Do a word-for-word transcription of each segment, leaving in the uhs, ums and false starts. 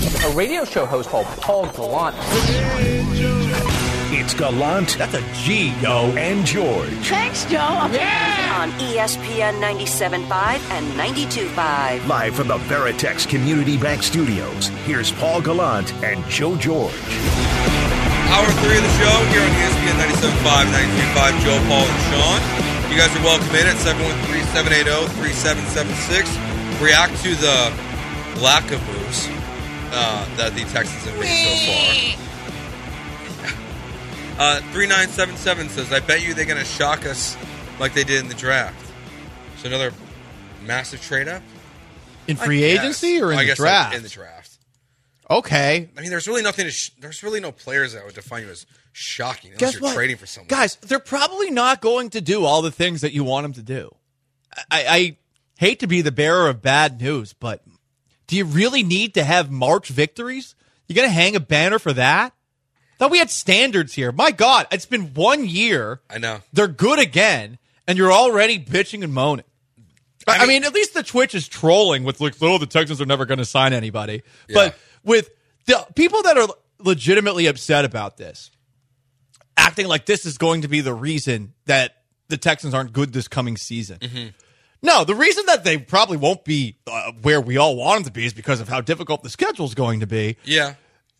a radio show host called Paul Gallant. It's Gallant. That's a G, yo. And George. Thanks, Joe. Yeah. On E S P N ninety-seven point five and ninety-two point five. Live from the Veritex Community Bank Studios, here's Paul Gallant and Joe George. Hour three of the show here on E S P N ninety-seven point five, ninety-two point five. Joe, Paul, and Sean. You guys are welcome in at seven one three, seven eight zero, three seven seven six. React to the lack of moves uh, that the Texans have made so far. Uh, three nine seven seven says, I bet you they're going to shock us like they did in the draft. So another massive trade-up? In free agency or in I the guess draft? Like in the draft. Okay. I mean, there's really nothing to sh- there's really no players that would define you as shocking unless Guess you're what? trading for someone. Guys, they're probably not going to do all the things that you want them to do. I, I hate to be the bearer of bad news, but do you really need to have March victories? You going to hang a banner for that? Thought we had standards here. My God, it's been one year. I know. They're good again, and you're already bitching and moaning. I mean, I mean at least the Twitch is trolling with, like, oh, the Texans are never going to sign anybody. Yeah. But with the people that are legitimately upset about this, acting like this is going to be the reason that the Texans aren't good this coming season. Mm-hmm. No, the reason that they probably won't be uh, where we all want them to be is because of how difficult the schedule is going to be. Yeah.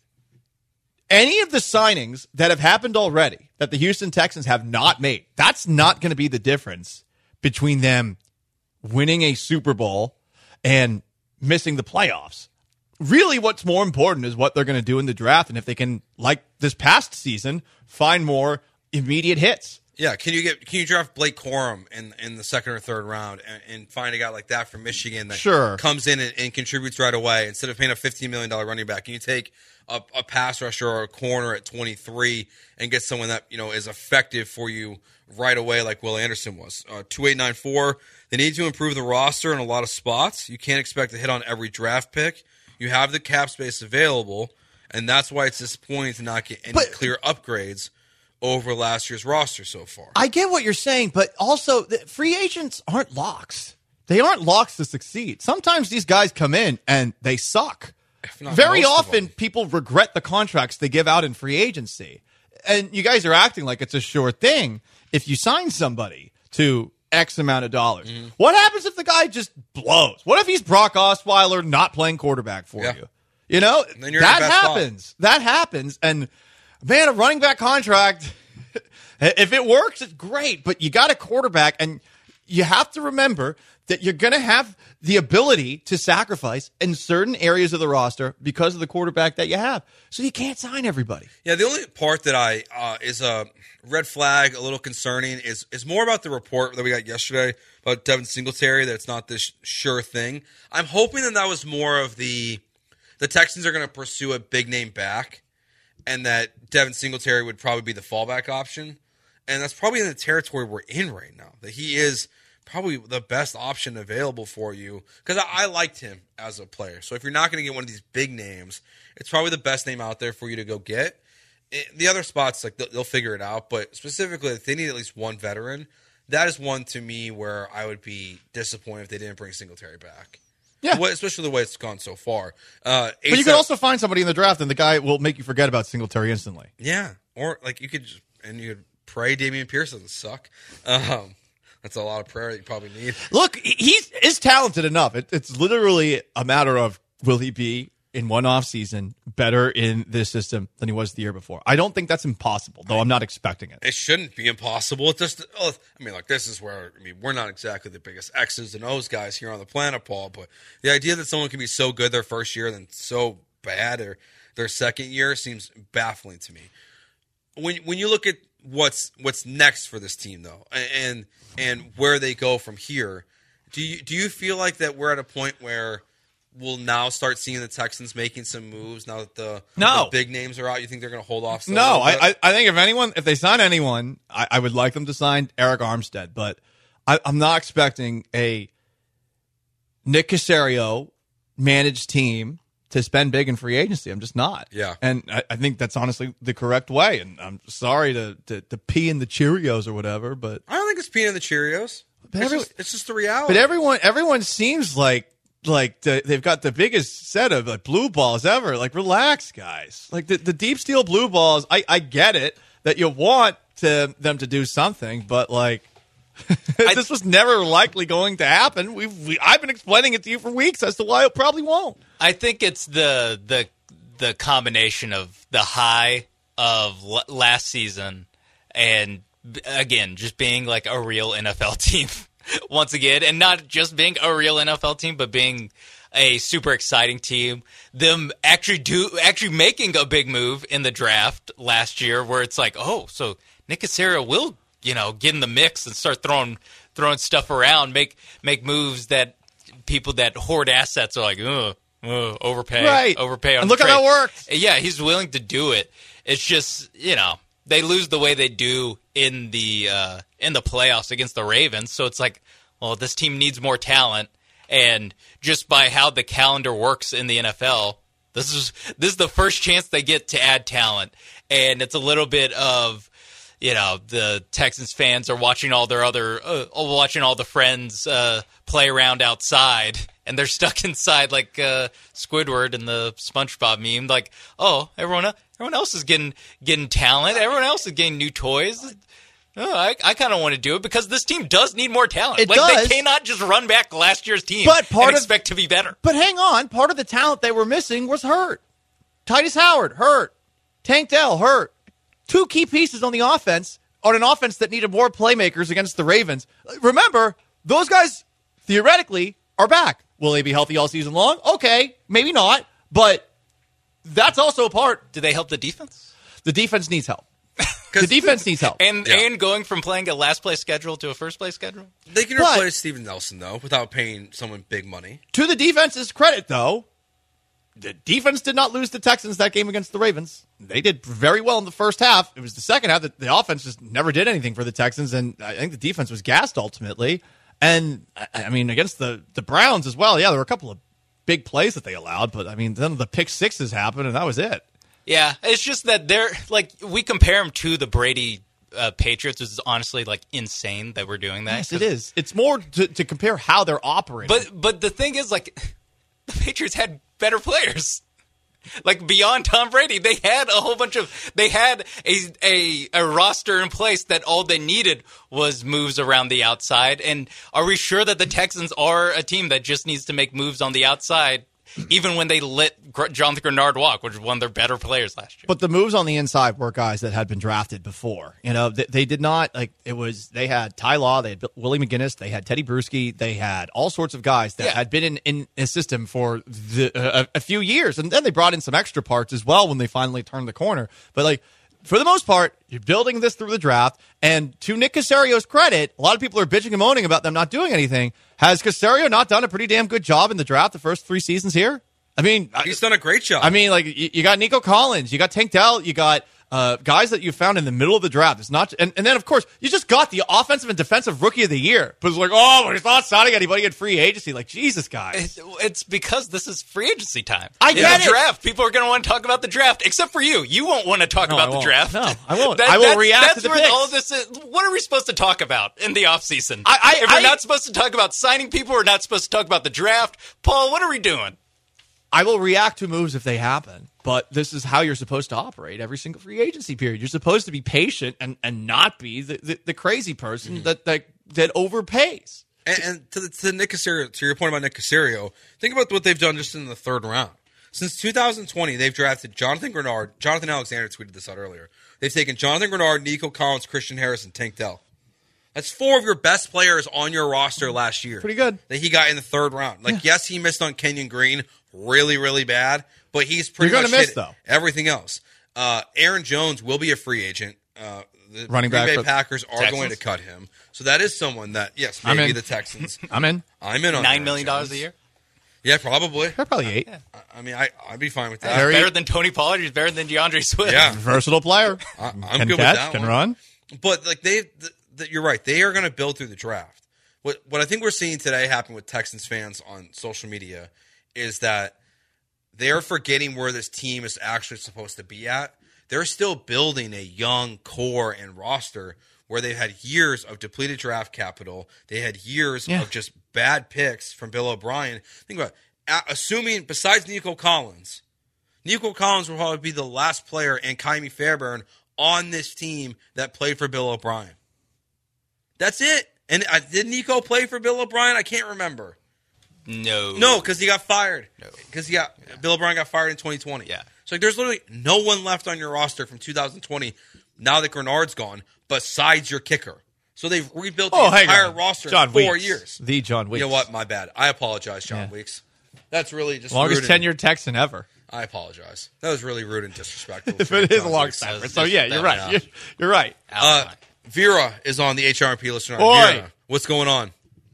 Any of the signings that have happened already that the Houston Texans have not made, that's not going to be the difference between them winning a Super Bowl and missing the playoffs. Really, what's more important is what they're going to do in the draft, and if they can, like this past season, find more immediate hits. Yeah, can you get can you draft Blake Corum in in the second or third round and, and find a guy like that from Michigan that Sure. comes in and, and contributes right away instead of paying a fifteen million dollars running back? Can you take a, a pass rusher or a corner at twenty-three and get someone that you know is effective for you right away like Will Anderson was? Uh, two eight nine four, they need to improve the roster in a lot of spots. You can't expect to hit on every draft pick. You have the cap space available, and that's why it's disappointing to not get any But- clear upgrades over last year's roster so far. I get what you're saying, but also the free agents aren't locks. They aren't locks to succeed. Sometimes these guys come in and they suck. If not Very most of often, them. people regret the contracts they give out in free agency. And you guys are acting like it's a sure thing if you sign somebody to X amount of dollars. Mm-hmm. What happens if the guy just blows? What if he's Brock Osweiler not playing quarterback for Yeah. you? You know, then you're in that the best spot. happens. That happens. And man, a running back contract, if it works, it's great. But you got a quarterback, and you have to remember that you're going to have the ability to sacrifice in certain areas of the roster because of the quarterback that you have. So you can't sign everybody. Yeah, the only part that I uh, is a red flag, a little concerning, is is more about the report that we got yesterday about Devin Singletary, that it's not this sure thing. I'm hoping that that was more of the the Texans are going to pursue a big name back, and that Devin Singletary would probably be the fallback option. And that's probably in the territory we're in right now, that he is probably the best option available for you, because I, I liked him as a player. So if you're not going to get one of these big names, it's probably the best name out there for you to go get. It, the other spots, like they'll, they'll figure it out, but specifically if they need at least one veteran, that is one to me where I would be disappointed if they didn't bring Singletary back. Yeah. The way- especially the way it's gone so far. Uh, But you can also find somebody in the draft, and the guy will make you forget about Singletary instantly. Yeah, or like you could just, and you could pray Damian Pierce doesn't suck. Um, that's a lot of prayer that you probably need. Look, he is talented enough. It, it's literally a matter of will he be in one off season better in this system than he was the year before. I don't think that's impossible, though I'm not expecting it. It shouldn't be impossible. It just, oh, I mean, like this is where I mean we're not exactly the biggest X's and O's guys here on the planet, Paul. But the idea that someone can be so good their first year and then so bad or their second year seems baffling to me. When when you look at what's what's next for this team, though, and and where they go from here, do you do you feel like that we're at a point where we'll now start seeing the Texans making some moves now that the, No. the big names are out? You think they're going to hold off? still a No, little bit? I, I I think if anyone, if they sign anyone, I, I would like them to sign Eric Armstead, but I, I'm not expecting a Nick Caserio managed team to spend big in free agency. I'm just not. Yeah. And I, I think that's honestly the correct way. And I'm sorry to, to, to pee in the Cheerios or whatever, but I don't think it's peanut in the Cheerios. But It's, every- just, it's just the reality. but everyone everyone seems like like the, they've got the biggest set of like blue balls ever. Like, relax, guys. Like the, the deep steel blue balls. I, I get it that you want to them to do something, but like this was never likely going to happen. We've we, I've been explaining it to you for weeks as to why it probably won't. I think it's the the the combination of the high of l- last season and again just being like a real N F L team. Once again, and not just being a real N F L team, but being a super exciting team. Them actually do actually making a big move in the draft last year, where it's like, oh, so Nick Caserio will, you know, get in the mix and start throwing throwing stuff around, make make moves that people that hoard assets are like, ugh, ugh overpay, right? Overpay on and look the how trade. that worked. Yeah, he's willing to do it. It's just, you know, they lose the way they do in the uh, in the playoffs against the Ravens. So it's like, well, this team needs more talent, and just by how the calendar works in the N F L, this is this is the first chance they get to add talent, and it's a little bit of, you know, the Texans fans are watching all their other uh, watching all the friends uh, play around outside, and they're stuck inside like uh, Squidward in the SpongeBob meme. Like, oh, everyone everyone else is getting getting talent, everyone else is getting new toys. Oh, I, I kind of want to do it because this team does need more talent. It like does. They cannot just run back last year's team But part and of- expect to be better. But hang on, part of the talent they were missing was hurt. Titus Howard hurt. Tank Dell hurt. Two key pieces on the offense on an offense that needed more playmakers against the Ravens. Remember, those guys theoretically are back. Will they be healthy all season long? Okay, maybe not, but that's also a part. Do they help the defense? The defense needs help. The defense needs help. And Yeah. and going from playing a last place schedule to a first place schedule? They can But- replace Steven Nelson, though, without paying someone big money. To the defense's credit, though, the defense did not lose the Texans that game against the Ravens. They did very well in the first half. It was the second half that the offense just never did anything for the Texans, and I think the defense was gassed ultimately. And, I I mean, against the, the Browns as well, yeah, there were a couple of big plays that they allowed, but, I mean, then the pick sixes happened, and that was it. Yeah, it's just that they're like we compare them to the Brady uh, Patriots, which is honestly like insane that we're doing that. Yes, it is. It's more to, to compare how they're operating. But but the thing is, like, the Patriots had better players. Like, beyond Tom Brady, they had a whole bunch of they had a a a roster in place that all they needed was moves around the outside. And are we sure that the Texans are a team that just needs to make moves on the outside? Even when they let Gr- Jonathan Grenard walk, which was one of their better players last year. But the moves on the inside were guys that had been drafted before. You know, they, they did not, like, it was, they had Ty Law, they had Willie McGinnis, they had Teddy Bruschi, they had all sorts of guys that Yeah. had been in, in a system for the, uh, a, a few years. And then they brought in some extra parts as well when they finally turned the corner. But, like, for the most part, you're building this through the draft. And to Nick Caserio's credit, a lot of people are bitching and moaning about them not doing anything. Has Caserio not done a pretty damn good job in the draft the first three seasons here? I mean, He's done a great job. I mean, like, you, you got Nico Collins, you got Tank Dell, you got uh, guys that you found in the middle of the draft. It's not, and, and then, of course, you just got the offensive and defensive rookie of the year. But it's like, oh, but he's not signing anybody in free agency. Like, Jesus, guys. It's, it's because this is free agency time. I In get the it. draft, people are going to want to talk about the draft, except for you. You won't want to talk No, about I the won't. draft. No, I won't. I will that's, react that's to the where picks. all of this is. What are we supposed to talk about in the offseason? I- I- if we're I- not supposed to talk about signing people, we're not supposed to talk about the draft. Paul, what are we doing? I will react to moves if they happen, but this is how you're supposed to operate every single free agency period. You're supposed to be patient and, and not be the, the, the crazy person Mm-hmm. that, that that overpays. And, and to, the, to Nick Caserio, to your point about Nick Caserio, think about what they've done just in the third round. Since two thousand twenty, they've drafted Jonathan Grenard. Jonathan Alexander tweeted this out earlier. They've taken Jonathan Grenard, Nico Collins, Christian Harris, and Tank Dell. That's four of your best players on your roster last year. Pretty good. That he got in the third round. Like, yes, he missed on Kenyon Green really, really bad, but he's pretty You're much gonna miss, hit though. everything else. Uh, Aaron Jones will be a free agent. Uh, the Running Green back Bay for Packers are Texans? going to cut him. So that is someone that, yes, I'm maybe in. the Texans. I'm in. I'm in on Nine Aaron million dollars a Jones. year? Yeah, probably. They're probably eight. I mean, I, I'd be fine with that. Very- Better than Tony Pollard. He's better than DeAndre Swift. Yeah. Versatile player. I, I'm can good catch, with that can one. run. But like they, th- th- you're right. They are going to build through the draft. What what I think we're seeing today happen with Texans fans on social media is that they're forgetting where this team is actually supposed to be at. They're still building a young core and roster where they had years of depleted draft capital. They had years Yeah. of just bad picks from Bill O'Brien. Think about it. Assuming, besides Nico Collins, Nico Collins will probably be the last player and Kaimi Fairbairn on this team that played for Bill O'Brien. That's it. And uh, did Nico play for Bill O'Brien? I can't remember. No. No, because he got fired. No. Because he got yeah. Bill O'Brien got fired in twenty twenty. Yeah. So like, there's literally no one left on your roster from two thousand twenty now that Grenard's gone, besides your kicker. So they've rebuilt the Oh, hang entire on. roster John in four Weeks. years. The John Weeks. You know what? My bad. I apologize, John Yeah. Weeks. That's really just Longest rude and- tenured Texan ever. I apologize. That was really rude and disrespectful. If it is a John long Weeks. snapper. That So was- yeah, that you're was- right. You're, you're right. Uh, Vera is on the H R P listener. Oi. Vera, what's going on?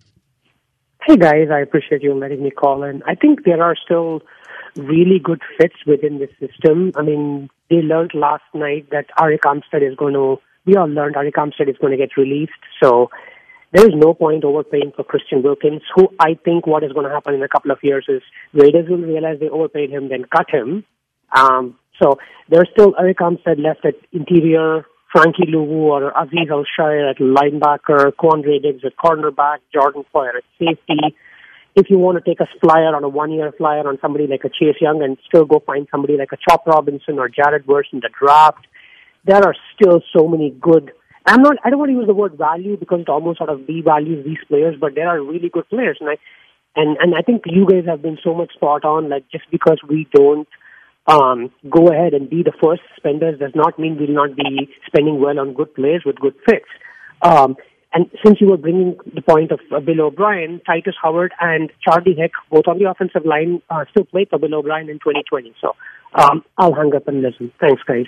Hey guys, I appreciate you letting me call in. I think there are still really good fits within the system. I mean, they learned last night that Arik Armstead is going to, we all learned Arik Armstead is going to get released. So there is no point overpaying for Christian Wilkins, who I think what is going to happen in a couple of years is Raiders will realize they overpaid him, then cut him. Um, so there's still Arik Armstead left at interior, Frankie Luvu or Aziz Al-Shire at linebacker, Quandre Diggs at cornerback, Jordan Poyer at safety. If you want to take a flyer on a one-year flyer on somebody like a Chase Young and still go find somebody like a Chop Robinson or Jared Verse in the draft, there are still so many good. I'm not. I don't want to use the word value because it almost sort of devalues these players, but there are really good players, and I and and I think you guys have been so much spot on. Like just because we don't um, go ahead and be the first spenders does not mean we'll not be spending well on good players with good fits. Um, And since you were bringing the point of uh, Bill O'Brien, Titus Howard and Charlie Heck, both on the offensive line, uh, still played for Bill O'Brien in twenty twenty. So um, I'll hang up and listen. Thanks, guys.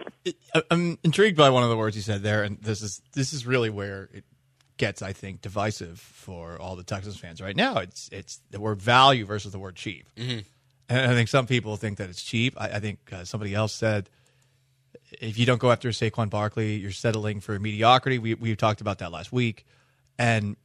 I'm intrigued by one of the words you said there, and this is this is really where it gets, I think, divisive for all the Texans fans right now. It's it's the word value versus the word cheap, mm-hmm. and I think some people think that it's cheap. I, I think uh, somebody else said, if you don't go after Saquon Barkley, you're settling for mediocrity. We we talked about that last week, and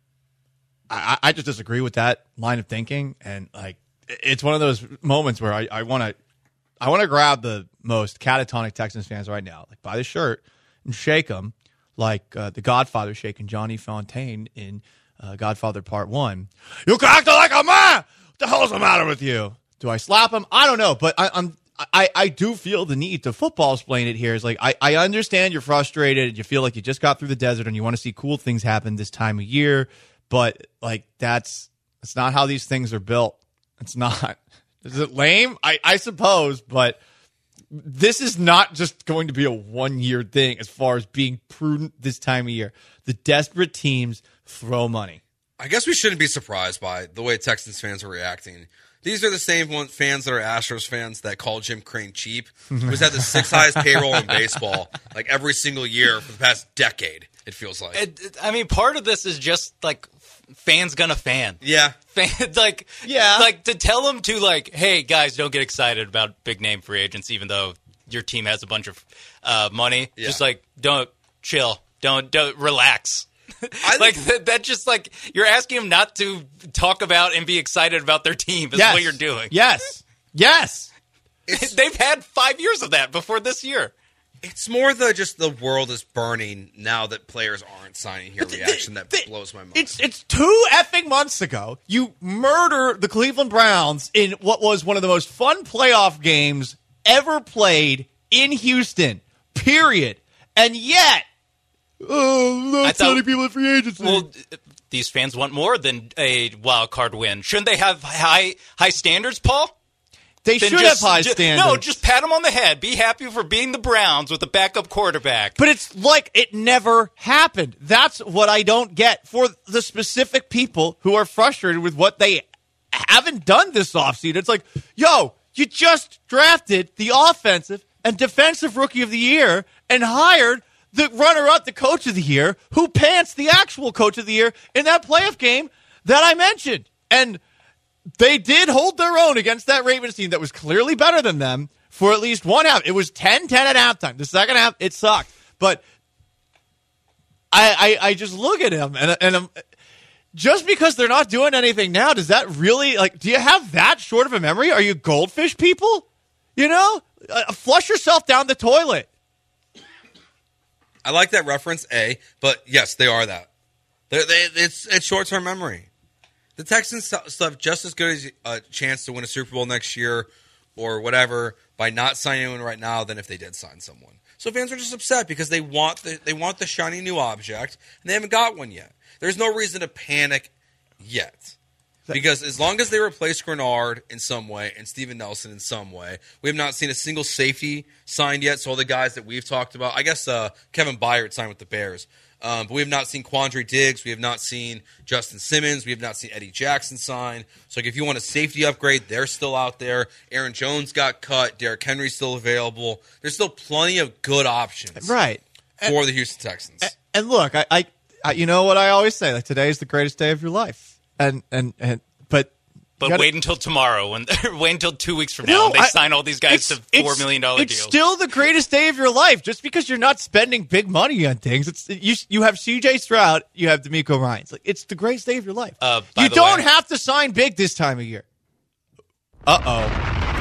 I, I just disagree with that line of thinking. And like, it's one of those moments where I want to I want to grab the most catatonic Texans fans right now, like by the shirt and shake them like uh, the Godfather shaking Johnny Fontaine in uh, Godfather Part One. You acting like a man. What the hell's the matter with you? Do I slap him? I don't know, but I, I'm. I, I do feel the need to football explain it here. Is like I, I understand you're frustrated. You feel like you just got through the desert and you want to see cool things happen this time of year, but like that's that's not how these things are built. It's not. Is it lame? I, I suppose, but this is not just going to be a one year thing as far as being prudent this time of year. The desperate teams throw money. I guess we shouldn't be surprised by the way Texans fans are reacting. These are the same one, fans that are Astros fans that call Jim Crane cheap, who's had the sixth highest payroll in baseball like every single year for the past decade, it feels like. It, it, I mean, part of this is just like fans gonna fan. Yeah. Fan, like, Yeah. like to tell them to like, hey guys, don't get excited about big name free agents, even though your team has a bunch of uh, money. Yeah. Just like, don't chill, don't don't relax. I like think- that, that just like you're asking them not to talk about and be excited about their team is Yes. what you're doing. Yes. Yes. It's, They've had five years of that before this year. it's more the just the world is burning now that players aren't signing here reaction that the- blows my mind. It's it's two effing months ago. You murder the Cleveland Browns in what was one of the most fun playoff games ever played in Houston. Period. And yet, oh, I not thought- signing people in free agency. Well, these fans want more than a wild card win. Shouldn't they have high high standards, Paul? they Then should just- have high ju- standards. No, just pat them on the head. Be happy for being the Browns with a backup quarterback. But it's like it never happened. That's what I don't get for the specific people who are frustrated with what they haven't done this offseason. It's like, yo, you just drafted the offensive and defensive rookie of the year and hired the runner-up, the coach of the year, who pants the actual coach of the year in that playoff game that I mentioned. And they did hold their own against that Ravens team that was clearly better than them for at least one half. It was ten ten at halftime. The second half, it sucked. But I I, I just look at him, and, and I'm, just because they're not doing anything now, does that really, like, do you have that short of a memory? Are you goldfish people? You know? Uh, flush yourself down the toilet. I like that reference, A, but yes, they are that. They're, they it's it's short term memory. The Texans still have just as good as a chance to win a Super Bowl next year or whatever by not signing anyone right now than if they did sign someone. So fans are just upset because they want the they want the shiny new object and they haven't got one yet. There's no reason to panic yet. Because as long as they replace Grenard in some way and Steven Nelson in some way, we have not seen a single safety signed yet. So all the guys that we've talked about, I guess uh, Kevin Byard signed with the Bears. Um, but we have not seen Quandre Diggs. We have not seen Justin Simmons. We have not seen Eddie Jackson sign. So like, if you want a safety upgrade, they're still out there. Aaron Jones got cut. Derrick Henry's still available. There's still plenty of good options right. for and, the Houston Texans. And, and look, I, I, I, you know what I always say, like today is the greatest day of your life. And, and, and, but, But gotta, wait until tomorrow, when wait until two weeks from now, no, when they I, sign all these guys to four million dollar it's deals. It's still the greatest day of your life, just because you're not spending big money on things. It's you. You have C J Stroud, you have D'Amico Ryans. Like it's the greatest day of your life. Uh, you the don't way, have to sign big this time of year. Uh oh.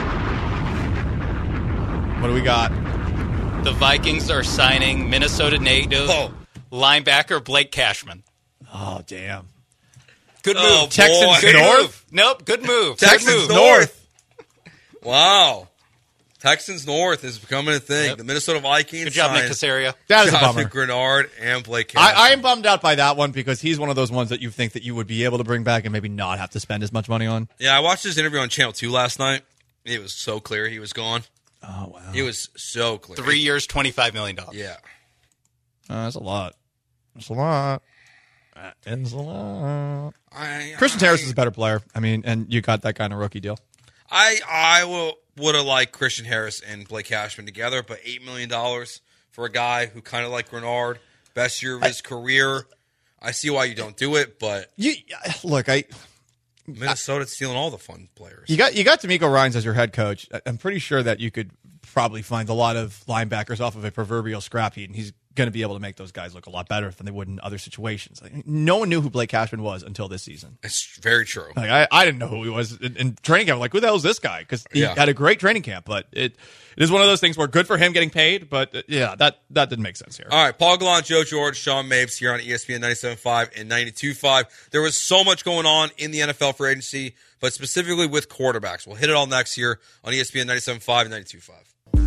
What do we got? The Vikings are signing Minnesota native Oh. linebacker Blake Cashman. Oh damn. Good move. Oh, Texans Good North? move. Nope. Good move. Texans good move. North. Wow. Texans North is becoming a thing. Yep. The Minnesota Vikings. Good job, Nick signed Caserio. That is a Jonathan bummer. Grenard and Blake I, Cashman. I am bummed out by that one because he's one of those ones that you think that you would be able to bring back and maybe not have to spend as much money on. Yeah, I watched his interview on Channel two last night. It was so clear he was gone. Oh wow. It was so clear. Three years, twenty-five million dollars. Yeah. Uh, that's a lot. That's a lot. That's a lot. I, Christian I, Harris is a better player. I mean, and you got that kind of rookie deal. I I will would have liked Christian Harris and Blake Cashman together, but eight million dollars for a guy who kind of like Grenard, best year of his I, career. I see why you don't do it, but you look, I Minnesota's stealing all the fun players. You got you got D'Amico Ryans as your head coach. I'm pretty sure that you could probably find a lot of linebackers off of a proverbial scrap heap, and he's going to be able to make those guys look a lot better than they would in other situations. Like, no one knew who Blake Cashman was until this season. It's very true. Like, I, I didn't know who he was in, in training camp. I'm like, who the hell is this guy? Because he Yeah. had a great training camp, but it it is one of those things where good for him getting paid, but uh, yeah, that, that didn't make sense here. All right, Paul Gallant, Joe George, Sean Mapes here on E S P N ninety-seven point five and ninety-two point five. There was so much going on in the N F L free agency, but specifically with quarterbacks. We'll hit it all next year on E S P N ninety-seven point five and ninety-two point five.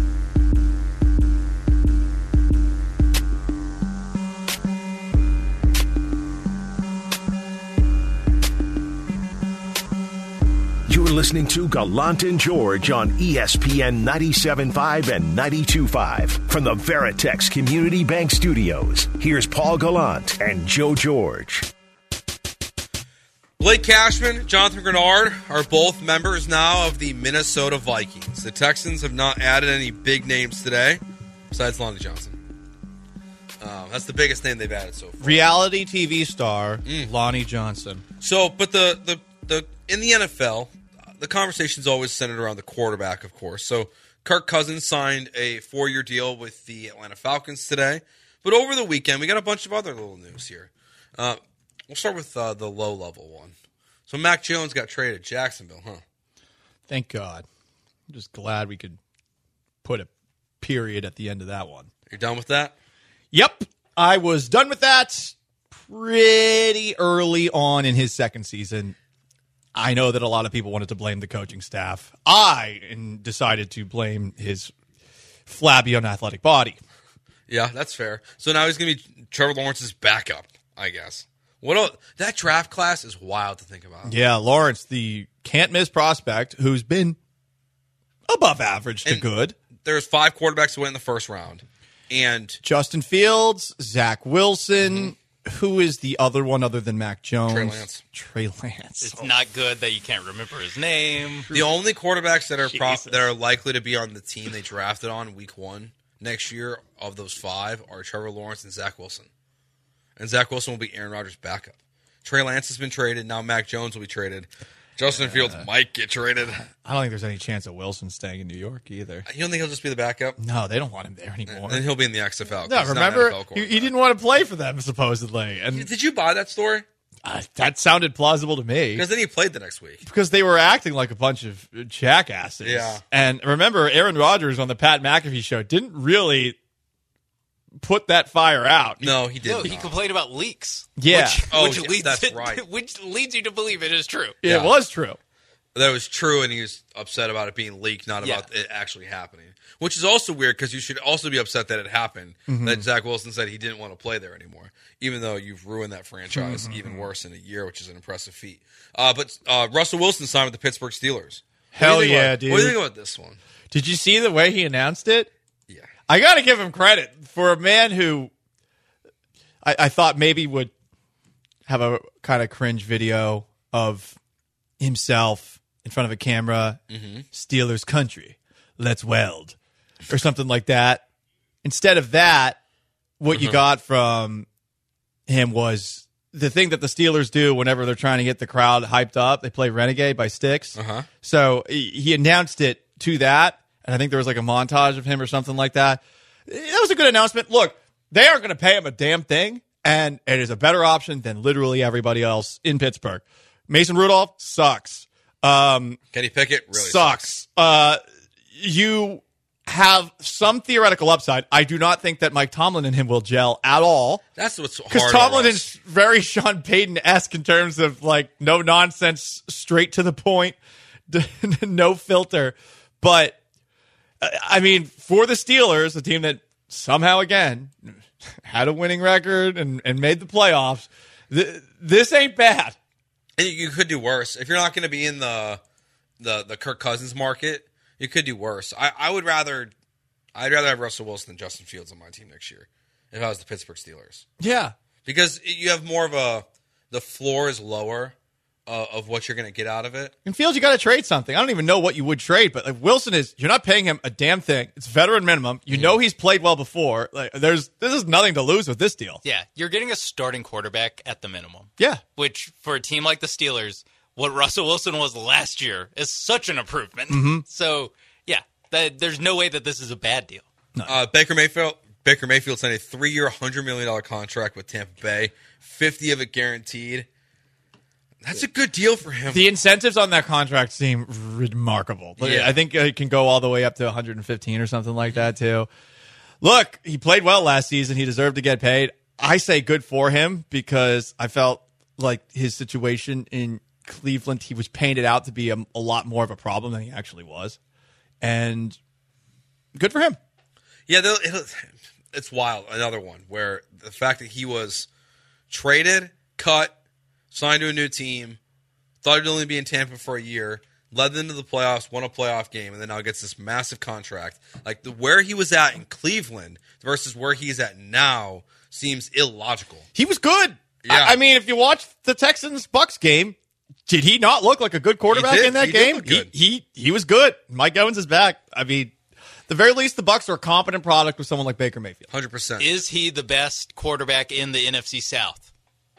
You're listening to Gallant and George on E S P N ninety-seven point five and ninety-two point five. From the Veritex Community Bank Studios, here's Paul Gallant and Joe George. Blake Cashman, Jonathan Grenard are both members now of the Minnesota Vikings. The Texans have not added any big names today, besides Lonnie Johnson. Um, that's the biggest name they've added so far. Reality T V star mm. Lonnie Johnson. So, but the, the, the in the N F L, the conversation's always centered around the quarterback, of course. So Kirk Cousins signed a four-year deal with the Atlanta Falcons today. But over the weekend, we got a bunch of other little news here. Uh, we'll start with uh, the low-level one. So Mac Jones got traded to Jacksonville, huh? Thank God. I'm just glad we could put a period at the end of that one. You're done with that? Yep. I was done with that pretty early on in his second season. I know that a lot of people wanted to blame the coaching staff. I decided to blame his flabby, unathletic body. Yeah, that's fair. So now he's going to be Trevor Lawrence's backup, I guess. What a, that draft class is wild to think about. Yeah, Lawrence, the can't-miss prospect, who's been above average to and good. There's five quarterbacks who went in the first round. And Justin Fields, Zach Wilson. Mm-hmm. Who is the other one other than Mac Jones? Trey Lance. Trey Lance. It's oh. not good that you can't remember his name. The only quarterbacks that are pro- that are likely to be on the team they drafted on week one next year of those five are Trevor Lawrence and Zach Wilson. And Zach Wilson will be Aaron Rodgers' backup. Trey Lance has been traded. Now Mac Jones will be traded. Justin yeah. Fields might get traded. I don't think there's any chance of Wilson staying in New York either. You don't think he'll just be the backup? No, they don't want him there anymore. And then he'll be in the X F L. No, remember, he, he didn't want to play for them, supposedly. And Did you buy that story? Uh, that sounded plausible to me. Because then he played the next week. Because they were acting like a bunch of jackasses. Yeah. And remember, Aaron Rodgers on the Pat McAfee show didn't really put that fire out. No, he didn't. No, he complained about leaks. Yeah. Which, Oh, which yeah, leads that's to- right. Which leads you to believe it is true. Yeah, Yeah. it was true. That was true, and he was upset about it being leaked, not Yeah. about it actually happening. Which is also weird because you should also be upset that it happened. Mm-hmm. That Zach Wilson said he didn't want to play there anymore, even though you've ruined that franchise Mm-hmm. even worse in a year, which is an impressive feat. Uh, but uh, Russell Wilson signed with the Pittsburgh Steelers. Hell What do you think yeah, about, dude. What do you think about this one? Did you see the way he announced it? Yeah. I got to give him credit for a man who I, I thought maybe would have a kind of cringe video of himself in front of a camera, Mm-hmm. Steelers country, let's weld, or something like that. Instead of that, what Mm-hmm. you got from him was the thing that the Steelers do whenever they're trying to get the crowd hyped up. They play Renegade by Styx. Uh-huh. So he he announced it to that, and I think there was like a montage of him or something like that. That was a good announcement. Look, they aren't going to pay him a damn thing, and it is a better option than literally everybody else in Pittsburgh. Mason Rudolph sucks. Um, Kenny Pickett really sucks. Uh, you have some theoretical upside. I do not think that Mike Tomlin and him will gel at all. That's what's hard. Because about Tomlin Russ. is very Sean Payton-esque in terms of like no nonsense, straight to the point, no filter. But uh, I mean, for the Steelers, a team that somehow again had a winning record and, and made the playoffs, th- this ain't bad. And you, you could do worse if you're not going to be in the the the Kirk Cousins market. You could do worse. I, I would rather, I'd rather have Russell Wilson than Justin Fields on my team next year if I was the Pittsburgh Steelers, Yeah. because you have more of a the floor is lower uh, of what you're going to get out of it. In Fields, you got to trade something. I don't even know what you would trade, but like Wilson is, you're not paying him a damn thing. It's veteran minimum. You know he's played well before. Like there's, this is nothing to lose with this deal. Yeah, you're getting a starting quarterback at the minimum. Yeah. Which, for a team like the Steelers, what Russell Wilson was last year is such an improvement. Mm-hmm. So, yeah, that, there's no way that this is a bad deal. Uh, Baker Mayfield Baker Mayfield signed a three-year, one hundred million dollars contract with Tampa Bay, fifty of it guaranteed. That's a good deal for him. The incentives on that contract seem remarkable. Yeah. I think it can go all the way up to one hundred fifteen or something like that, too. Look, he played well last season. He deserved to get paid. I say good for him because I felt like his situation in Cleveland, he was painted out to be a, a lot more of a problem than he actually was. And good for him. Yeah, they'll- it'll- it's wild. Another one where the fact that he was traded, cut, signed to a new team, thought he'd only be in Tampa for a year, led them to the playoffs, won a playoff game, and then now gets this massive contract. Like the where he was at in Cleveland versus where he's at now seems illogical. He was good. Yeah. I, I mean, if you watch the Texans Bucks game, did he not look like a good quarterback did. in that He did game? look good. He, he he was good. Mike Evans is back. I mean, the very least, the Bucks are a competent product with someone like Baker Mayfield. one hundred percent. Is he the best quarterback in the N F C South?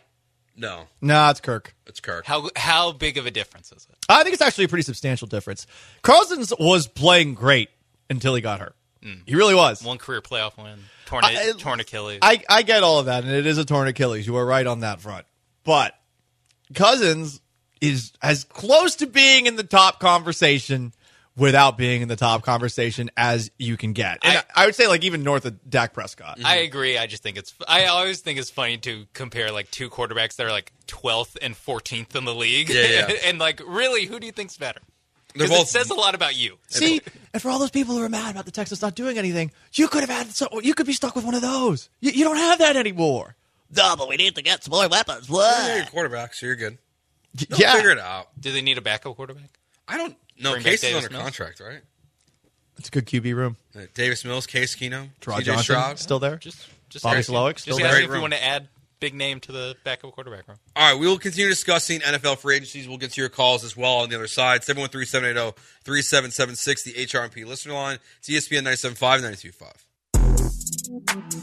No, Nah, it's Kirk. it's Kirk. How how big of a difference is it? I think it's actually a pretty substantial difference. Cousins was playing great until he got hurt. He really was. One career playoff win, torn, I- torn Achilles. I, I get all of that, and it is a torn Achilles. You are right on that front. But Cousins is as close to being in the top conversation without being in the top conversation as you can get. And I, I- I would say, like, even north of Dak Prescott. I agree. I just think it's. I always think it's funny to compare like two quarterbacks that are like twelfth and fourteenth in the league. Yeah, yeah. and like, really, who do you think's better? They're Because it both says a lot about you. See, and for all those people who are mad about the Texans not doing anything, you could have had, so, you could be stuck with one of those. You, you don't have that anymore. No, but we need to get some more weapons. Yeah, What? you're a quarterback, so you're good. They'll Yeah. figure it out. Do they need a backup quarterback? I don't know. Bring back Case is Davis under Mills? contract, right? It's a good Q B room. Uh, Davis Mills, Case Keenum, Terod C J Johnson Stroud. still there. Just, just Bobby asking. Slowick Just still asking there. if you Room. want to add big name to the backup quarterback room. All right, we will continue discussing N F L free agencies. We'll get to your calls as well on the other side. seven one three, seven eight zero, three seven seven six, the H R M P listener line. It's E S P N ninety-seven point five, ninety-two point five.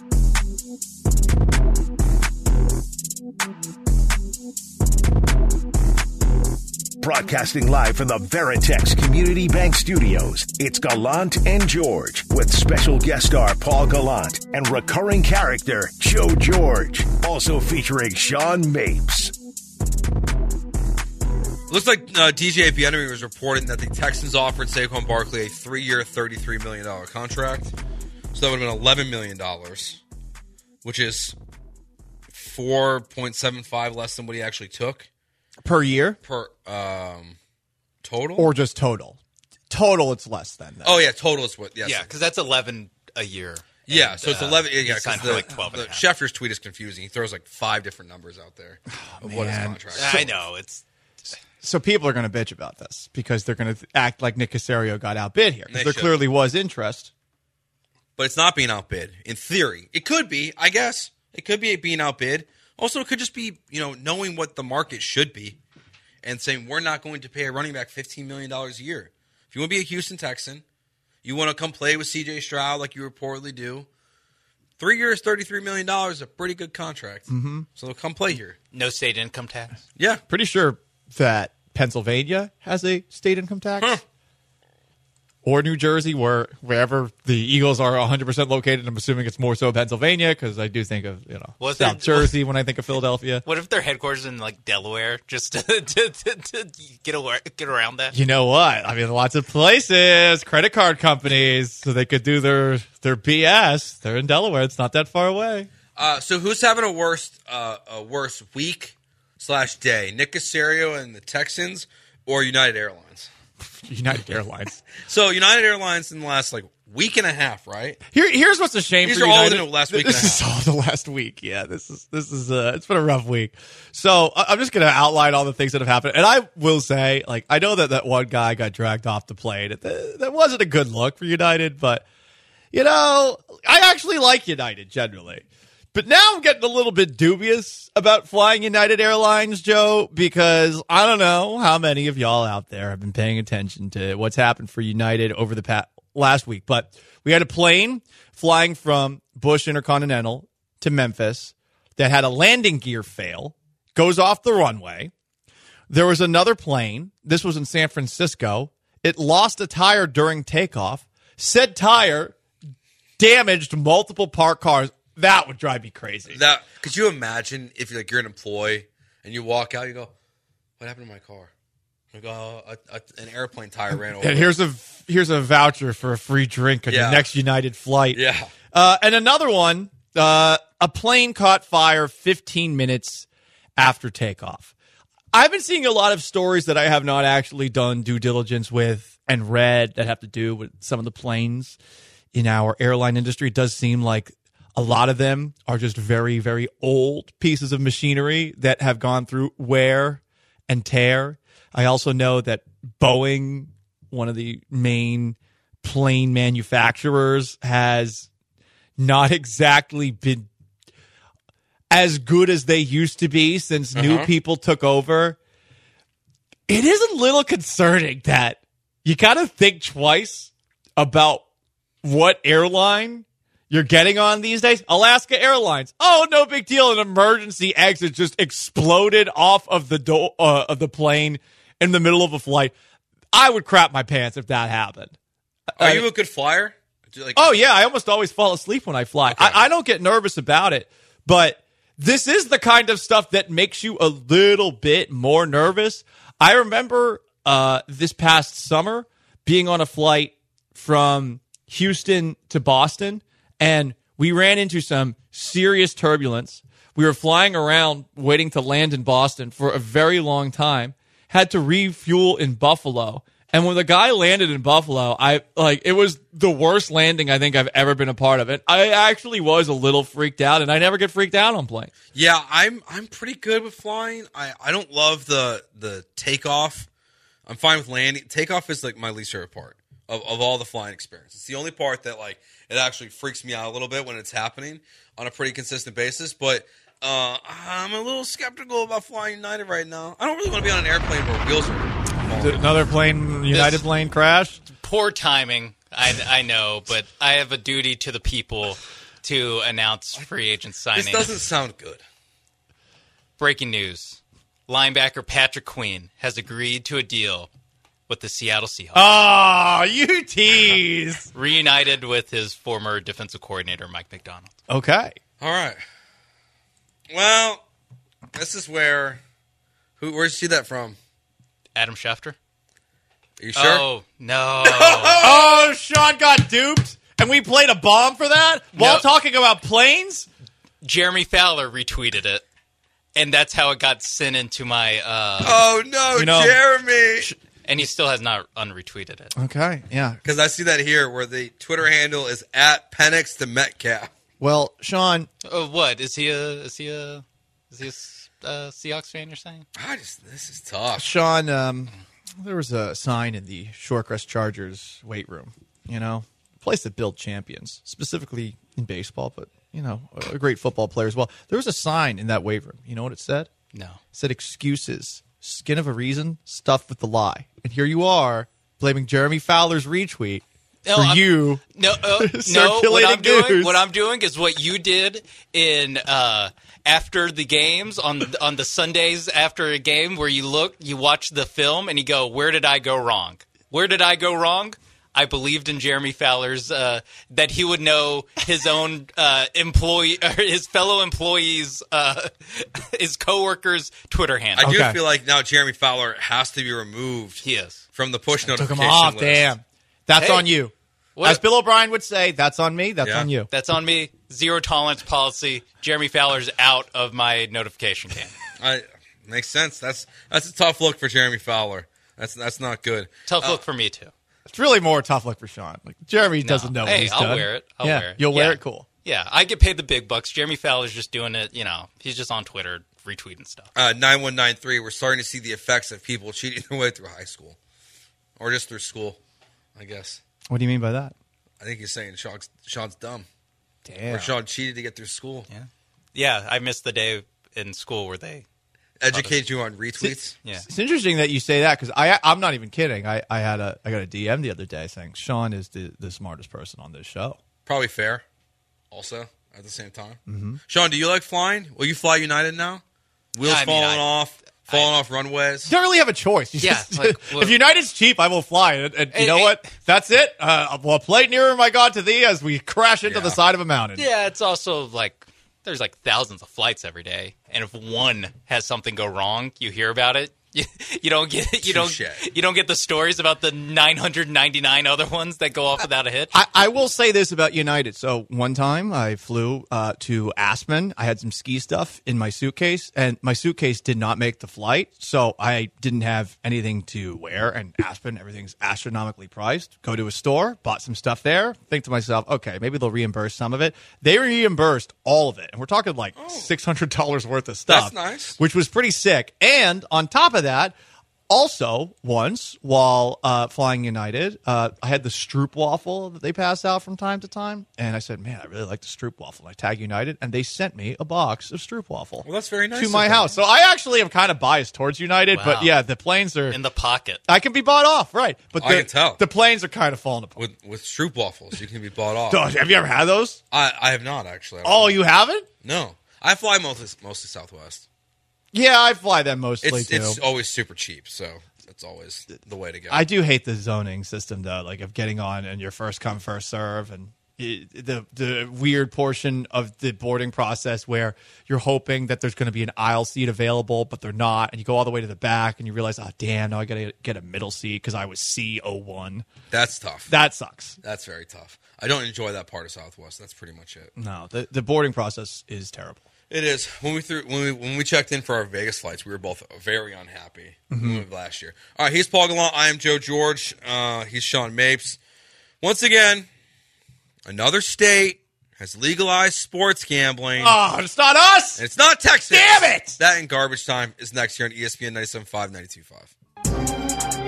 Broadcasting live from the Veritex Community Bank Studios, it's Gallant and George with special guest star Paul Gallant and recurring character Joe George, also featuring Sean Mapes. Looks like uh, D J Bieniemy was reporting that the Texans offered Saquon Barkley a three-year, thirty-three million dollars contract. So that would have been eleven million dollars which is four point seven five less than what he actually took Per year? per um, total. Or just total? Total, it's less than that. oh yeah, total is what? Yes. Yeah, because that's eleven a year. Yeah, And, so it's uh, eleven. he Yeah, because signed the, for like twelve and the a half. Schefter's tweet is confusing. He throws like five different numbers out there of what his man. contract. is. I know it's So people are going to bitch about this because they're going to act like Nick Caserio got outbid here. 'Cause They there should. clearly was interest. But it's not being outbid. In theory, it could be. I guess it could be being outbid. Also, it could just be you know knowing what the market should be, and saying we're not going to pay a running back fifteen million dollars a year. If you want to be a Houston Texan, you want to come play with C J Stroud like you reportedly do. Three years, thirty-three million dollars is a pretty good contract. Mm-hmm. So come play here. no state income tax. Yeah. Pretty sure that Pennsylvania has a state income tax. Huh. Or New Jersey, where wherever the Eagles are one hundred percent located. I'm assuming it's more so Pennsylvania because I do think of you know Was South it- Jersey when I think of Philadelphia. What if their headquarters in like Delaware, just to, to, to, to get away, get around that? You know what? I mean, lots of places, credit card companies, so they could do their their B S. They're in Delaware. It's not that far away. Uh, so who's having a worse uh, a worse week slash day? Nick Caserio and the Texans, or United Airlines? United Airlines. So United Airlines in the last like week and a half, right? Here, here's what's a shame. These for are all United. in the last week and This a is all the last week. Yeah, this is this is uh, it's been a rough week. So I- I'm just gonna outline all the things that have happened, and I will say, like, I know that that one guy got dragged off the plane. That, that wasn't a good look for United, but you know, I actually like United generally. But now I'm getting a little bit dubious about flying United Airlines, Joe, because I don't know how many of y'all out there have been paying attention to what's happened for United over the past last week. But we had a plane flying from Bush Intercontinental to Memphis that had a landing gear fail, goes off the runway. There was another plane. This was in San Francisco. It lost a tire during takeoff. Said tire damaged multiple parked cars. That would drive me crazy. That could you imagine if you're like you're an employee and you walk out, you go, "What happened to my car?" You go, oh, a, a, "An airplane tire ran over." And here's a here's a voucher for a free drink on Yeah. your next United flight. Yeah. Uh, and another one, uh, a plane caught fire fifteen minutes after takeoff. I've been seeing a lot of stories that I have not actually done due diligence with and read that have to do with some of the planes in our airline industry. It does seem like a lot of them are just very, very old pieces of machinery that have gone through wear and tear. I also know that Boeing, one of the main plane manufacturers, has not exactly been as good as they used to be since Uh-huh. new people took over. It is a little concerning that you got to think twice about what airline you're getting on these days. Alaska Airlines. Oh, no big deal. An emergency exit just exploded off of the door uh, of the plane in the middle of a flight. I would crap my pants if that happened. Are Uh, you a good flyer? Do you like, Oh, yeah. I almost always fall asleep when I fly. Okay. I, I don't get nervous about it, but this is the kind of stuff that makes you a little bit more nervous. I remember uh, this past summer being on a flight from Houston to Boston, and we ran into some serious turbulence. We were flying around waiting to land in Boston for a very long time, had to refuel in Buffalo. And when the guy landed in Buffalo, I like it was the worst landing I think I've ever been a part of. And I actually was a little freaked out, and I never get freaked out on planes. Yeah, I'm I'm pretty good with flying. I, I don't love the the takeoff. I'm fine with landing. Takeoff is like my least favorite part of, of all the flying experience. It's the only part that like it actually freaks me out a little bit when it's happening on a pretty consistent basis. But uh, I'm a little skeptical about flying United right now. I don't really want to be on an airplane where wheels are falling. Another plane, United This- plane crash. Poor timing, I, I know, but I have a duty to the people to announce free agent signing. This doesn't sound good. Breaking news. Linebacker Patrick Queen has agreed to a deal with the Seattle Seahawks. Oh, you tease. Reunited with his former defensive coordinator, Mike McDonald. Okay. All right. Well, this is where. Who? Where'd you see that from? Adam Schefter? Are you sure? Oh, no. Oh, Sean got duped, and we played a bomb for that while No. talking about planes? Jeremy Fowler retweeted it, and that's how it got sent into my. Uh, oh no, you know, Jeremy! And he still has not unretweeted it. Okay, yeah. Because I see that here, where the Twitter handle is at Penix to Metcalf. Well, Sean, Uh, what is he a? Is he a? Is he a uh, Seahawks fan? You're saying? I just this is tough. Sean, um, there was a sign in the Shorecrest Chargers weight room. You know, a place that built champions, specifically in baseball, but you know, a, a great football player as well. There was a sign in that weight room. You know what it said? No. It said excuses, skin of a reason, stuffed with the lie. And here you are blaming Jeremy Fowler's retweet No, for I'm- you. No, uh, no. What Circulating I'm doing, news. what I'm doing is what you did in uh, after the games on on the Sundays after a game, where you look, you watch the film, and you go, "Where did I go wrong? Where did I go wrong?" I believed in Jeremy Fowler's uh, that he would know his own uh, employee, or his fellow employees, uh, his coworkers' Twitter handle. I do Okay. feel like now Jeremy Fowler has to be removed He is. from the push Took notification him off. list. Damn. That's Hey. on you. What? As Bill O'Brien would say, that's on me. That's Yeah. on you. That's on me. Zero tolerance policy. Jeremy Fowler's out of my notification can. I makes sense. That's that's a tough look for Jeremy Fowler. That's that's not good. Tough Uh, look for me too. It's really more tough luck for Sean. Like Jeremy doesn't know what Hey, he's I'll done. wear it. I'll yeah, wear it. You'll wear Yeah. it cool. Yeah, I get paid the big bucks. Jeremy Fowler's just doing it, you know, he's just on Twitter retweeting stuff. Uh, nine one nine three. We're starting to see the effects of people cheating their way through high school, or just through school. I guess. What do you mean by that? I think he's saying Sean's, Sean's dumb. Damn. Or Sean cheated to get through school. Yeah. Yeah, I missed the day in school where they Educate you on retweets. yeah. It's interesting that you say that because I I'm not even kidding. I, I had a I got a D M the other day saying Sean is the, the smartest person on this show. Probably fair. Also, at the same time. Mm-hmm. Sean, do you like flying? Will you fly United now? Wheels Yeah, I mean, falling I- off, falling off runways. You don't really have a choice. You Yeah, just- like, well- if United's cheap, I will fly. And, and you Hey, know hey- what? That's it. Uh, well, play nearer my God to thee as we crash into Yeah. the side of a mountain. Yeah, it's also like there's like thousands of flights every day, and if one has something go wrong, you hear about it. You, you don't get you don't Touche. you don't get the stories about the nine hundred ninety-nine other ones that go off without a hitch. I, I will say this about United. So one time I flew uh, to Aspen. I had some ski stuff in my suitcase, and my suitcase did not make the flight. So I didn't have anything to wear. And Aspen, everything's astronomically priced. Go to a store, bought some stuff there. Think to myself, okay, maybe they'll reimburse some of it. They reimbursed all of it. And we're talking like six hundred dollars worth of stuff. That's nice. Which was pretty sick. And on top of that, also, once while uh, flying United, uh, I had the Stroop waffle that they pass out from time to time, and I said, "Man, I really like the Stroop waffle." And I tagged United, and they sent me a box of Stroop waffle. Well, that's very nice to of my them. house. So I actually am kind of biased towards United, Wow. but yeah, the planes are. In the pocket. I can be bought off, right? But I the, can tell. the planes are kind of falling apart. With with Stroop waffles, you can be bought off. Gosh, have you ever had those? I, I have not actually. I don't Oh, know. you haven't? No, I fly mostly mostly Southwest. Yeah, I fly them mostly It's too. it's always super cheap, so it's always the way to go. I do hate the zoning system though, like of getting on and your first come first serve, and it, the the weird portion of the boarding process where you're hoping that there's going to be an aisle seat available, but they're not, and you go all the way to the back and you realize, oh damn, now I got to get a middle seat because I was C oh one. That's tough. That sucks. That's very tough. I don't enjoy that part of Southwest. That's pretty much it. No, the the boarding process is terrible. It is. When we threw when we when we checked in for our Vegas flights, we were both very unhappy when we moved last year. All right, he's Paul Gallant. I am Joe George. Uh, he's Sean Mapes. Once again, another state has legalized sports gambling. Oh, it's not us. And it's not Texas. Damn it! That and Garbage Time is next here on E S P N ninety-seven point five, ninety-two point five.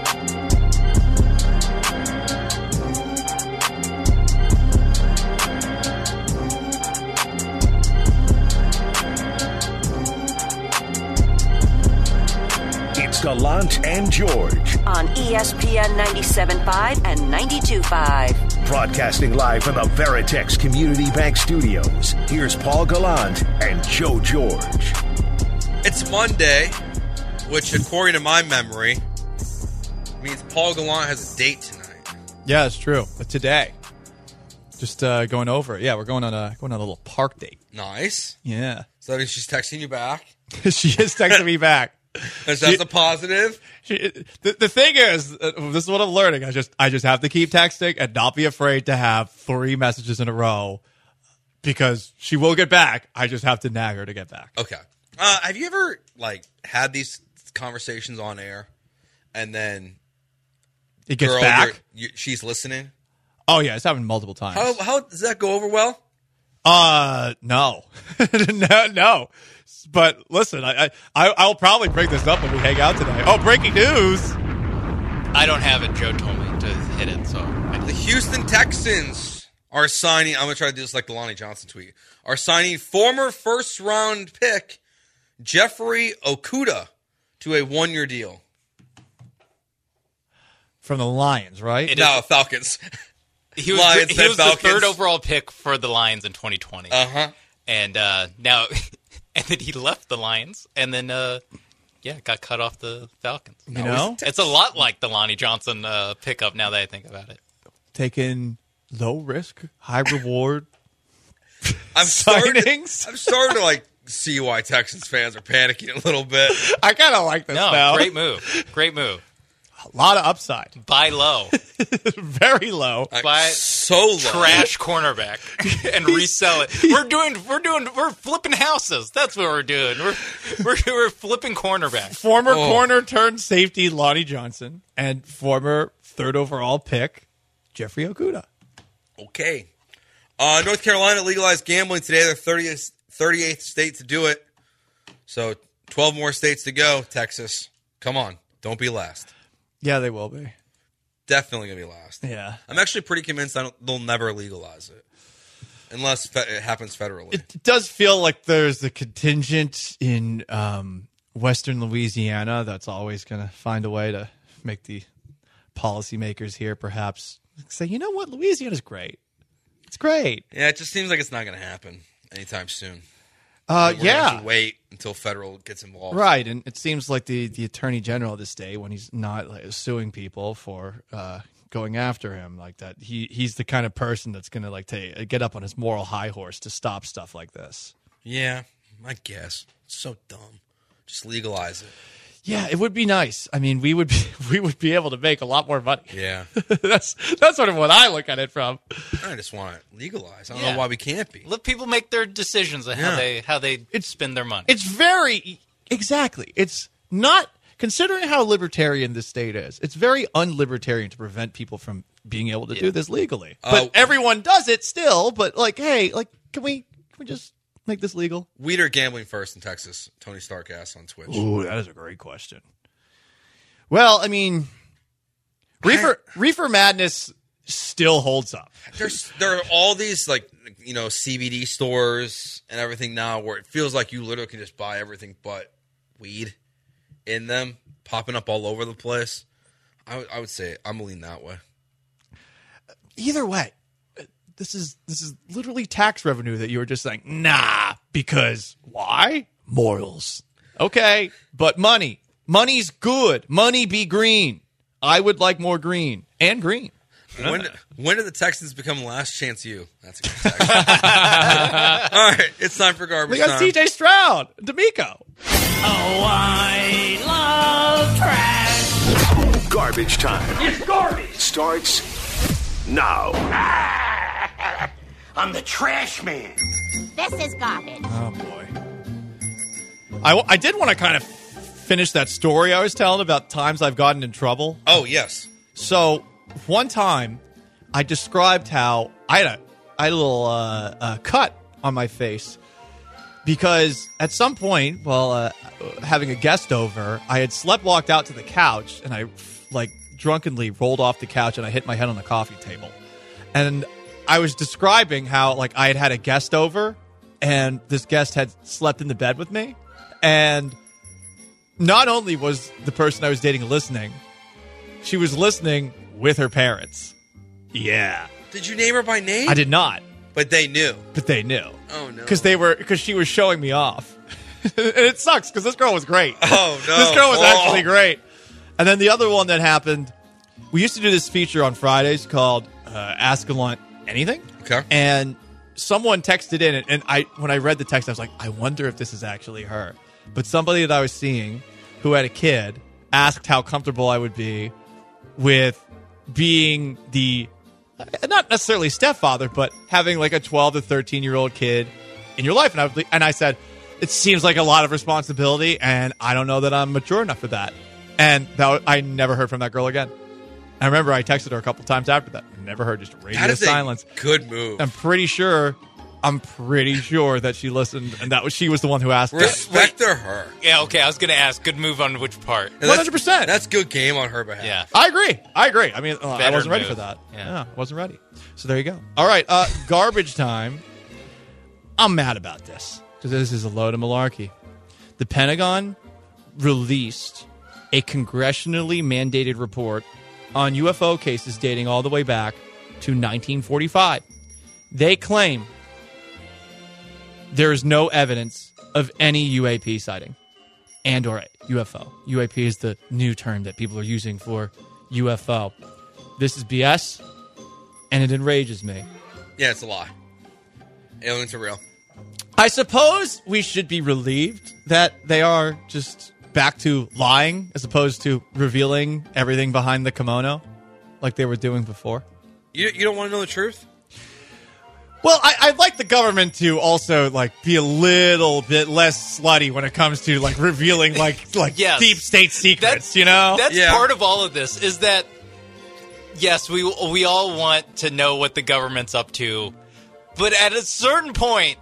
It's Gallant and George, on E S P N ninety-seven point five and ninety-two point five. broadcasting live from the Veritex Community Bank Studios. Here's Paul Gallant and Joe George. It's Monday, which, according to my memory, means Paul Gallant has a date tonight. Yeah, it's true. But today, just uh, going over it. Yeah, we're going on a going on a little park date. Nice. Yeah, So that means she's texting you back. she is texting me back. That's, that's a positive. She, the, the thing is, uh, this is what I'm learning. I just I just have to keep texting and not be afraid to have three messages in a row because she will get back. I just have to nag her to get back. Okay. Uh, have you ever like had these conversations on air, and then It gets girl, back? you're- you, she's listening? Oh, yeah. It's happened multiple times. How how does that go over well? Uh, no. no, no. But listen, I, I, I'll probably bring this up when we hang out today. Oh, breaking news. I don't have it. Joe told me to hit it, so I The Houston Texans are signing. I'm gonna try to do this like the Lonnie Johnson tweet. Are signing former first round pick Jeffrey Okudah to a one year deal. From the Lions, right? It No, Falcons. He was, Lions, he then was the Falcons. third overall pick for the Lions in twenty twenty. Uh huh. And uh, now, and then he left the Lions, and then, uh, yeah, got cut off the Falcons. You know? It's a lot like the Lonnie Johnson uh, pickup now that I think about it. Taking low risk, high reward I'm starting. To, signings. I'm starting to like see why Texans fans are panicking a little bit. I kind of like this No, now. great move. Great move. A lot of upside. Buy low. Very low. Buy So low. trash cornerback and resell it. We're doing, we're doing, we're flipping houses. That's what we're doing. We're we're, we're flipping cornerbacks. Former Oh. corner turned safety Lonnie Johnson and former third overall pick Jeffrey Okudah. Okay. Uh, North Carolina legalized gambling today. They're thirtieth, thirty-eighth state to do it. So twelve more states to go. Texas, come on, don't be last. Yeah, they will be. Definitely gonna be last. Yeah. I'm actually pretty convinced I don't, they'll never legalize it unless fe- it happens federally. It does feel like there's a contingent in um, Western Louisiana that's always going to find a way to make the policymakers here perhaps say, you know what, Louisiana's great. It's great. yeah, it just seems like it's not gonna happen anytime soon. Uh, We're gonna have yeah. to wait until federal gets involved. Right, and it seems like the, the attorney general of the state, when he's not like, suing people for uh, going after him like that, he he's the kind of person that's going to like take, get up on his moral high horse to stop stuff like this. Yeah, I guess. It's so dumb. Just legalize it. Yeah, it would be nice. I mean, we would be, we would be able to make a lot more money. Yeah. that's that's sort of what I look at it from. I just want it legalized. I don't Yeah. know why we can't be. Let people make their decisions on how Yeah. they how they spend their money. It's very exactly. It's not considering how libertarian this state is. It's very unlibertarian to prevent people from being able to do this legally. But Uh, everyone does it still. But like, hey, like, can we can we just make this legal? Weeder gambling first in Texas. Tony Stark asks on Twitch. Ooh, that is a great question. Well, I mean, reefer reefer madness still holds up. There's there are all these like you know C B D stores and everything now where it feels like you literally can just buy everything but weed in them, popping up all over the place. I would- I would say I'm gonna lean that way. Either way, this is this is literally tax revenue that you were just saying, nah, because why? Morals. Okay, but money. Money's good. Money be green. I would like more green. And green. When when did the Texans become last chance you? That's a good text. All right, it's time for garbage We got time. C J Stroud, D'Amico. Garbage time. It's garbage. Starts now. I'm the trash man. This is garbage. Oh, boy. I, I did want to kind of finish that story I was telling about times I've gotten in trouble. Oh yes. So one time, I described how I had a, I had a little uh, uh, cut on my face because at some point, while uh, having a guest over, I had slept walked out to the couch and I like drunkenly rolled off the couch and I hit my head on the coffee table. And I was describing how like I had had a guest over and this guest had slept in the bed with me, and not only was the person I was dating listening, she was listening with her parents. Yeah. Did you name her by name? I did not, But they knew. but they knew. Oh no. Because they were, because she was showing me off. And it sucks because this girl was great. Oh no. This girl was Oh. actually great. And then the other one that happened, we used to do this feature on Fridays called uh, Ask Gallant Anything. Okay. And someone texted in, and, and I when I read the text, I was like, I wonder if this is actually her. But somebody that I was seeing who had a kid asked how comfortable I would be with being the not necessarily stepfather, but having like a twelve to thirteen year old kid in your life. And I, and I said, it seems like a lot of responsibility, and I don't know that I'm mature enough for that. And that, I never heard from that girl again. I remember I texted her a couple times after that. Never heard, just radio that is silence. A good move. I'm pretty sure. I'm pretty sure that she listened, and that was she was the one who asked. Respect to her. Yeah, okay. I was going to ask. Good move on which part? One hundred percent. That's good game on her behalf. Yeah, I agree. I agree. I mean, uh, I wasn't ready move. for that. Yeah. yeah, I wasn't ready. So there you go. All right, uh, garbage time. I'm mad about this because this is a load of malarkey. The Pentagon released a congressionally mandated report on U F O cases dating all the way back to nineteen forty-five. They claim there is no evidence of any U A P sighting and or U F O. U A P is the new term that people are using for U F O. This is B S, and it enrages me. Yeah, it's a lie. Aliens are real. I suppose we should be relieved that they are just back to lying as opposed to revealing everything behind the kimono like they were doing before. You, you don't want to know the truth? Well, I, I'd like the government to also like be a little bit less slutty when it comes to like revealing like like Yes. deep state secrets. That's- you know, That's Yeah. part of all of this is that, yes, we we all want to know what the government's up to, but at a certain point,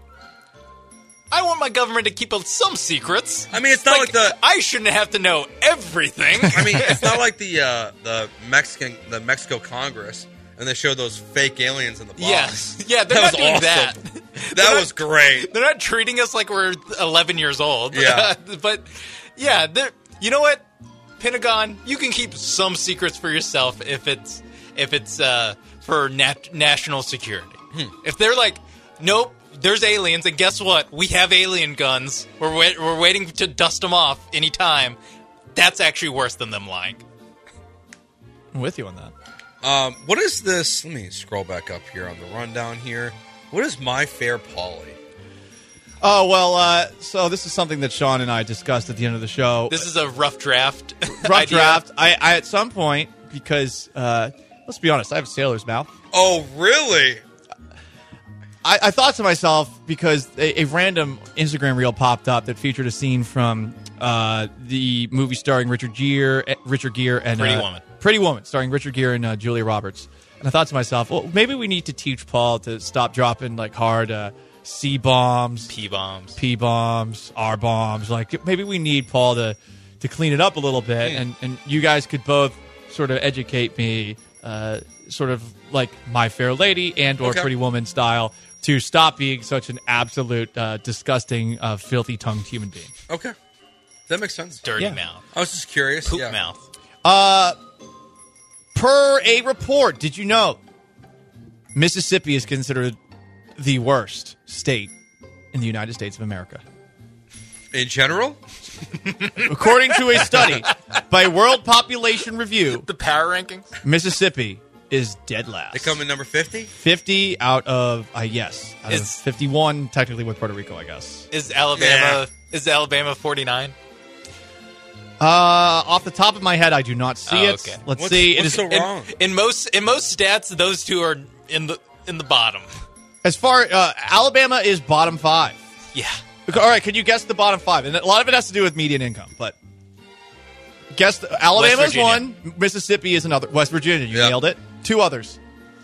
I want my government to keep some secrets. I mean, it's not like, the. I shouldn't have to know everything. I mean, it's not like the uh, the Mexican the Mexico Congress, and they showed those fake aliens in the box. Yes. Yeah, they're That not was doing awesome. that. That They're was not- great. They're not treating us like we're eleven years old. Yeah. But, yeah, they're- you know what? Pentagon, you can keep some secrets for yourself if it's if it's uh, for nat- national security. Hmm. If they're like, nope, there's aliens, and guess what? We have alien guns. We're wait- we're waiting to dust them off anytime. That's actually worse than them lying. I'm with you on that. Um, what is this? Let me scroll back up here on the rundown here. What is My Fair Polly? Oh well, uh, so this is something that Sean and I discussed at the end of the show. This is a rough draft. Rough idea. draft. I, I at some point because uh, let's be honest, I have a sailor's mouth. Oh, really? I, I thought to myself because a, a random Instagram reel popped up that featured a scene from uh, the movie starring Richard Gere, Richard Gere and Pretty uh, Woman. Pretty Woman, starring Richard Gere and uh, Julia Roberts. And I thought to myself, well, maybe we need to teach Paul to stop dropping like hard uh, C bombs, P bombs, P bombs, R bombs. Like maybe we need Paul to to clean it up a little bit, and and you guys could both sort of educate me, uh, sort of like My Fair Lady and or Okay. Pretty Woman style, to stop being such an absolute uh, disgusting, uh, filthy tongued human being. Okay, that makes sense. dirty Yeah. mouth, I was just curious. poop yeah. mouth. Uh, per a report, did you know Mississippi is considered the worst state in the United States of America? In general, According to a study by World Population Review, The power rankings. Mississippi is dead last. they come in number fifty. fifty out of, uh, yes, out of Is- fifty-one, technically with Puerto Rico, I guess. Is Alabama is Alabama forty-nine? Uh, off the top of my head, I do not see Oh, it. okay. Let's What's- see. what's it is so In, wrong? in most in most stats, those two are in the in the bottom. as far uh, Alabama is bottom five. Yeah. Okay, all right, can you guess the bottom five? And a lot of it has to do with median income, but guess the, Alabama is Virginia. one, Mississippi is another. West Virginia, you Yep. nailed it. Two others.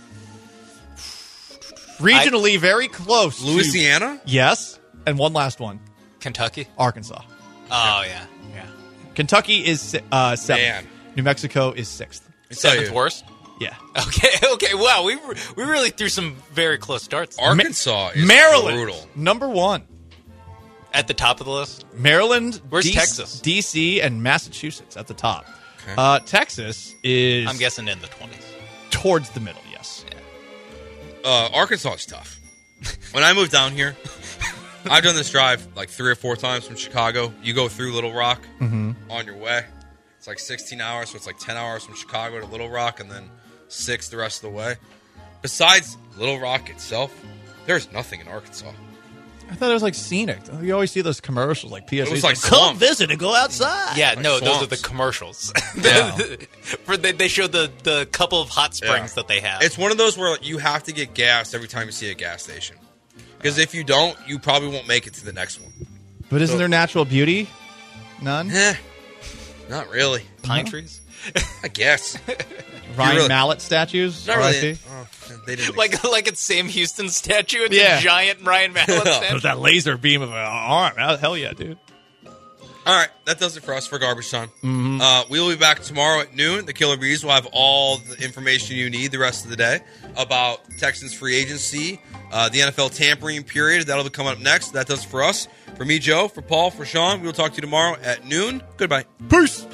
Regionally, very close. to- Louisiana. yes, and one last one, Kentucky. Arkansas. Oh yeah, yeah. Kentucky is si- uh, seventh. Man. New Mexico is sixth. I tell Seventh you, worst. Yeah. Okay, okay. Wow, we re- we really threw some very close starts Arkansas is Maryland, brutal. number one. at the top of the list. Maryland, Where's D- Texas? D C, and Massachusetts at the top. Okay. Uh, Texas is I'm guessing in the twenties. towards the middle, yes. Uh, Arkansas is tough. When I moved down here, I've done this drive like three or four times from Chicago. You go through Little Rock on your way. It's like sixteen hours, so it's like ten hours from Chicago to Little Rock, and then six the rest of the way. Besides Little Rock itself, there's nothing in Arkansas. I thought it was like scenic. You always see those commercials like P S A. It was like, like come swamps. visit and go outside. Yeah, Like no, those are swamps. the commercials. Yeah. For they, they show the, the couple of hot springs Yeah. that they have. It's one of those where you have to get gas every time you see a gas station. Because if you don't, you probably won't make it to the next one. But isn't So- there natural beauty? None? Eh, not really. Pine trees? I guess. Ryan really- Mallett statues? Not R I really. P? Oh, they didn't. Like like it's Sam Houston's statue. It's Yeah. a giant Ryan Mallett statue. With that laser beam of an arm. Hell yeah, dude. All right, that does it for us for Garbage Time. Mm-hmm. Uh, we will be back tomorrow at noon. The Killer Bees will have all the information you need the rest of the day about Texans free agency, uh, the N F L tampering period. That'll be coming up next. That does it for us. For me, Joe, for Paul, for Sean, we will talk to you tomorrow at noon. Goodbye. Peace.